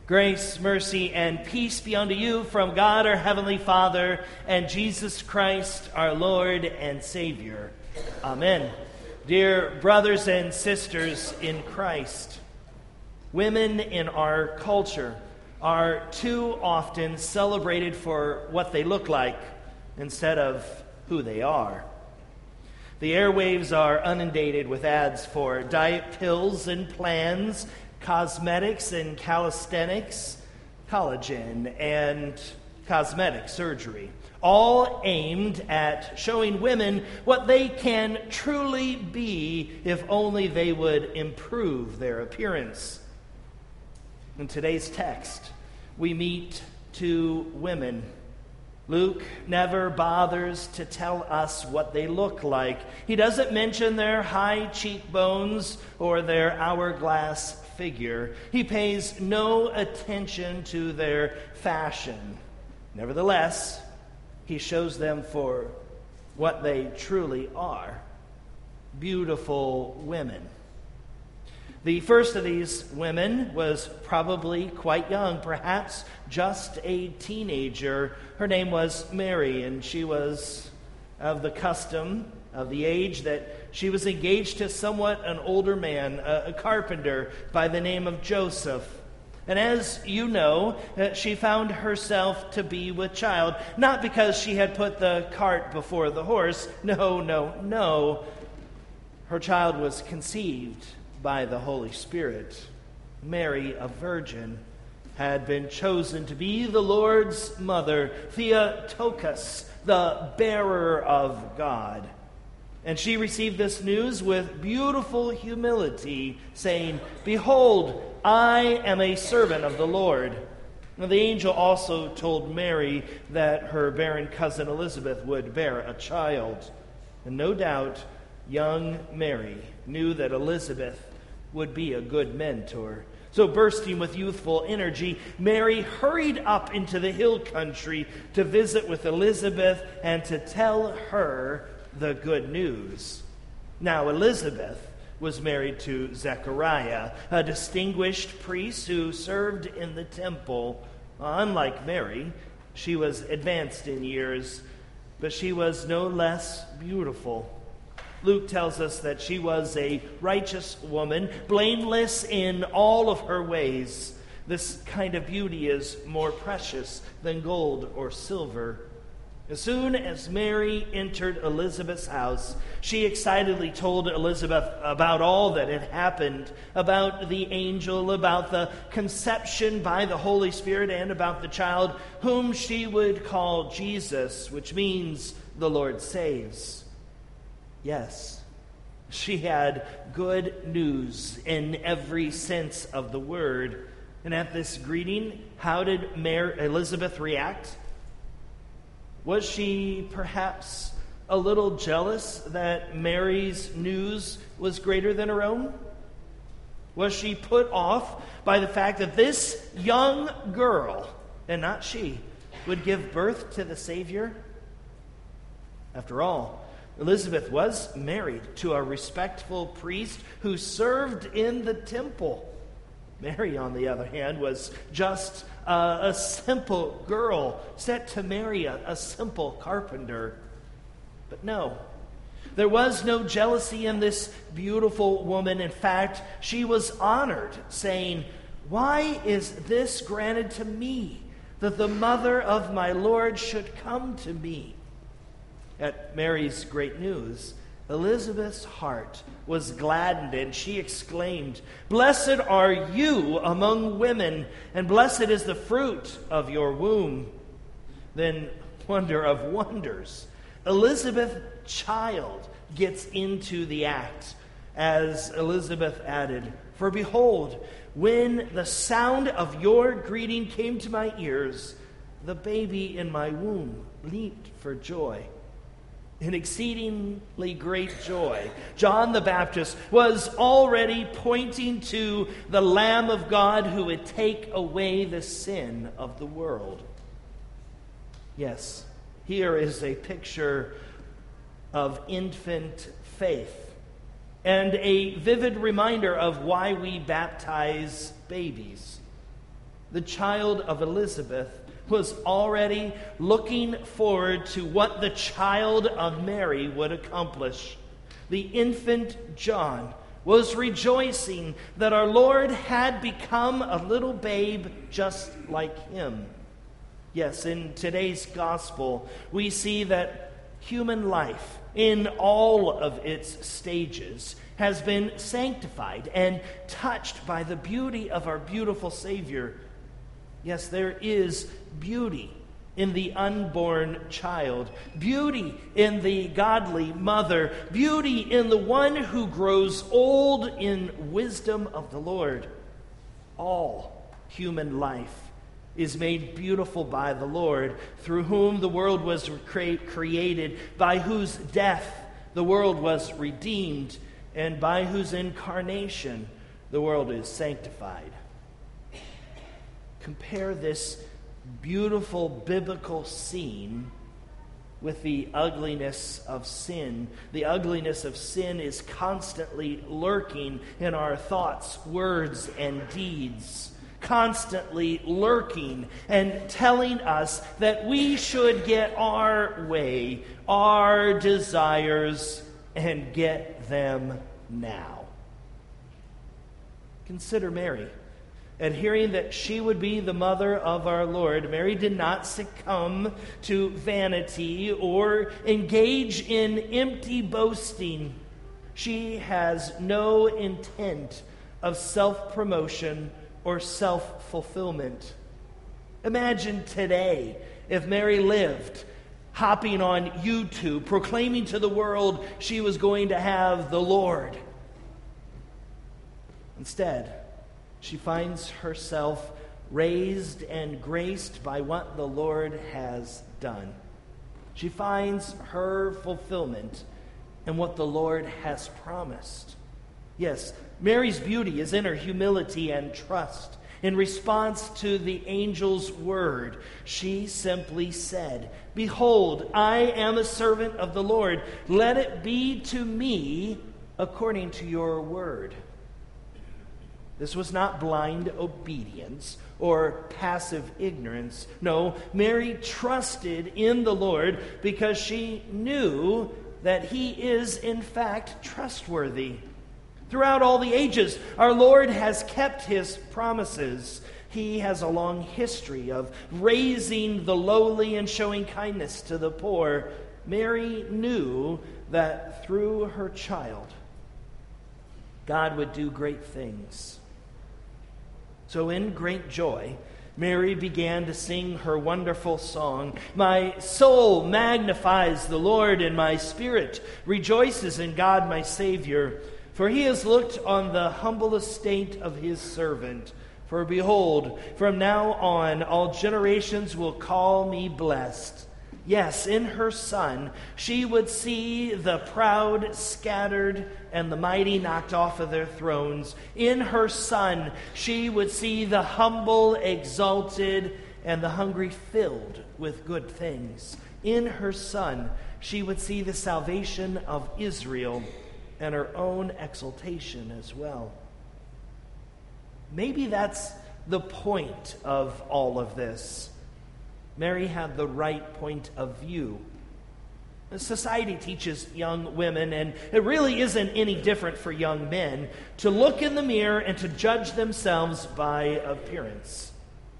Grace, mercy, and peace be unto you from God our Heavenly Father and Jesus Christ our Lord and Savior. Amen. Dear brothers and sisters in Christ, women in our culture are too often celebrated for what they look like instead of who they are. The airwaves are inundated with ads for diet pills and plans, cosmetics and calisthenics, collagen and cosmetic surgery, all aimed at showing women what they can truly be if only they would improve their appearance. In today's text, we meet two women. Luke never bothers to tell us what they look like. He doesn't mention their high cheekbones or their hourglass figure. He pays no attention to their fashion. Nevertheless, he shows them for what they truly are: beautiful women. The first of these women was probably quite young, perhaps just a teenager. Her name was Mary, and she was of the custom, of the age that she was engaged to somewhat an older man, a carpenter by the name of Joseph. And as you know, she found herself to be with child, not because she had put the cart before the horse. No. Her child was conceived by the Holy Spirit. Mary, a virgin, had been chosen to be the Lord's mother, Theotokos, the bearer of God. And she received this news with beautiful humility, saying, "Behold, I am a servant of the Lord." Now, the angel also told Mary that her barren cousin Elizabeth would bear a child. And no doubt, young Mary knew that Elizabeth would be a good mentor. So, bursting with youthful energy, Mary hurried up into the hill country to visit with Elizabeth and to tell her the good news. Now, Elizabeth was married to Zechariah, a distinguished priest who served in the temple. Unlike Mary, she was advanced in years, but she was no less beautiful. Luke tells us that she was a righteous woman, blameless in all of her ways. This kind of beauty is more precious than gold or silver. As soon as Mary entered Elizabeth's house, she excitedly told Elizabeth about all that had happened, about the angel, about the conception by the Holy Spirit, and about the child whom she would call Jesus, which means the Lord saves. Yes, she had good news in every sense of the word. And at this greeting, how did Elizabeth react? Was she perhaps a little jealous that Mary's news was greater than her own? Was she put off by the fact that this young girl, and not she, would give birth to the Savior? After all, Elizabeth was married to a respectful priest who served in the temple. Mary, on the other hand, was just a simple girl set to marry a simple carpenter. But no, there was no jealousy in this beautiful woman. In fact, she was honored, saying, "Why is this granted to me, that the mother of my Lord should come to me?" At Mary's great news, Elizabeth's heart was gladdened, and she exclaimed, "Blessed are you among women, and blessed is the fruit of your womb." Then, wonder of wonders, Elizabeth's child gets into the act, as Elizabeth added, "For behold, when the sound of your greeting came to my ears, the baby in my womb leaped for joy." In exceedingly great joy, John the Baptist was already pointing to the Lamb of God who would take away the sin of the world. Yes, here is a picture of infant faith and a vivid reminder of why we baptize babies. the child of Elizabeth, was already looking forward to what the child of Mary would accomplish. The infant John was rejoicing that our Lord had become a little babe just like him. Yes, in today's gospel, we see that human life, in all of its stages, has been sanctified and touched by the beauty of our beautiful Savior. Yes, there is beauty in the unborn child, beauty in the godly mother, beauty in the one who grows old in wisdom of the Lord. All human life is made beautiful by the Lord, through whom the world was created, by whose death the world was redeemed, and by whose incarnation the world is sanctified. Compare this beautiful biblical scene with the ugliness of sin. The ugliness of sin is constantly lurking in our thoughts, words, and deeds. Constantly lurking and telling us that we should get our way, our desires, and get them now. Consider Mary. At hearing that she would be the mother of our Lord, Mary did not succumb to vanity or engage in empty boasting. She has no intent of self-promotion or self-fulfillment. Imagine today if Mary lived hopping on YouTube, proclaiming to the world she was going to have the Lord. Instead, she finds herself raised and graced by what the Lord has done. She finds her fulfillment in what the Lord has promised. Yes, Mary's beauty is in her humility and trust. In response to the angel's word, she simply said, "Behold, I am a servant of the Lord. Let it be to me according to your word." This was not blind obedience or passive ignorance. No, Mary trusted in the Lord because she knew that he is, in fact, trustworthy. Throughout all the ages, our Lord has kept his promises. He has a long history of raising the lowly and showing kindness to the poor. Mary knew that through her child, God would do great things. So in great joy, Mary began to sing her wonderful song. "My soul magnifies the Lord, and my spirit rejoices in God my Savior. For he has looked on the humble estate of his servant. For behold, from now on all generations will call me blessed." Yes, in her Son, she would see the proud scattered and the mighty knocked off of their thrones. In her Son, she would see the humble exalted and the hungry filled with good things. In her Son, she would see the salvation of Israel and her own exaltation as well. Maybe that's the point of all of this. Mary had the right point of view. Society teaches young women, and it really isn't any different for young men, to look in the mirror and to judge themselves by appearance.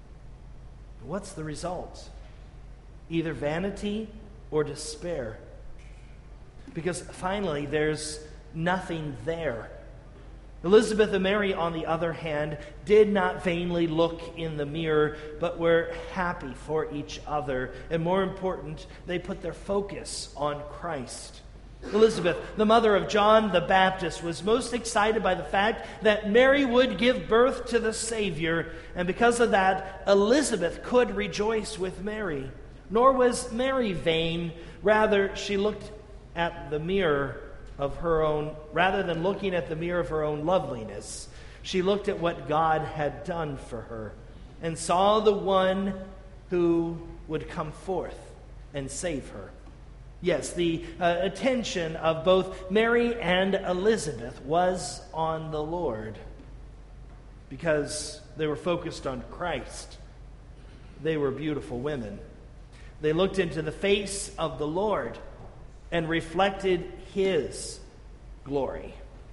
What's the result? Either vanity or despair. Because finally, there's nothing there. Elizabeth and Mary, on the other hand, did not vainly look in the mirror, but were happy for each other. And more important, they put their focus on Christ. Elizabeth, the mother of John the Baptist, was most excited by the fact that Mary would give birth to the Savior. And because of that, Elizabeth could rejoice with Mary. Nor was Mary vain. Rather, she looked at the mirror of her own, rather than looking at the mirror of her own loveliness, she looked at what God had done for her and saw the one who would come forth and save her. Yes, the attention of both Mary and Elizabeth was on the Lord, because They were focused on Christ. They were beautiful women. They looked into the face of the Lord and reflected His glory.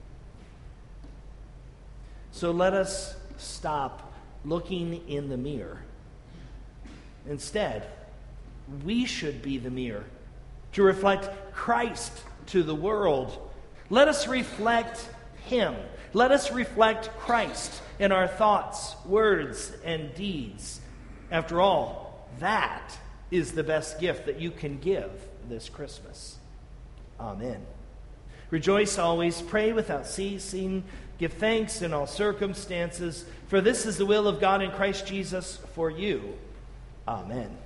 So let us stop looking in the mirror. Instead, we should be the mirror to reflect Christ to the world. Let us reflect Him. Let us reflect Christ in our thoughts, words, and deeds. After all, that is the best gift that you can give this Christmas. Amen. Rejoice always, pray without ceasing, give thanks in all circumstances, for this is the will of God in Christ Jesus for you. Amen.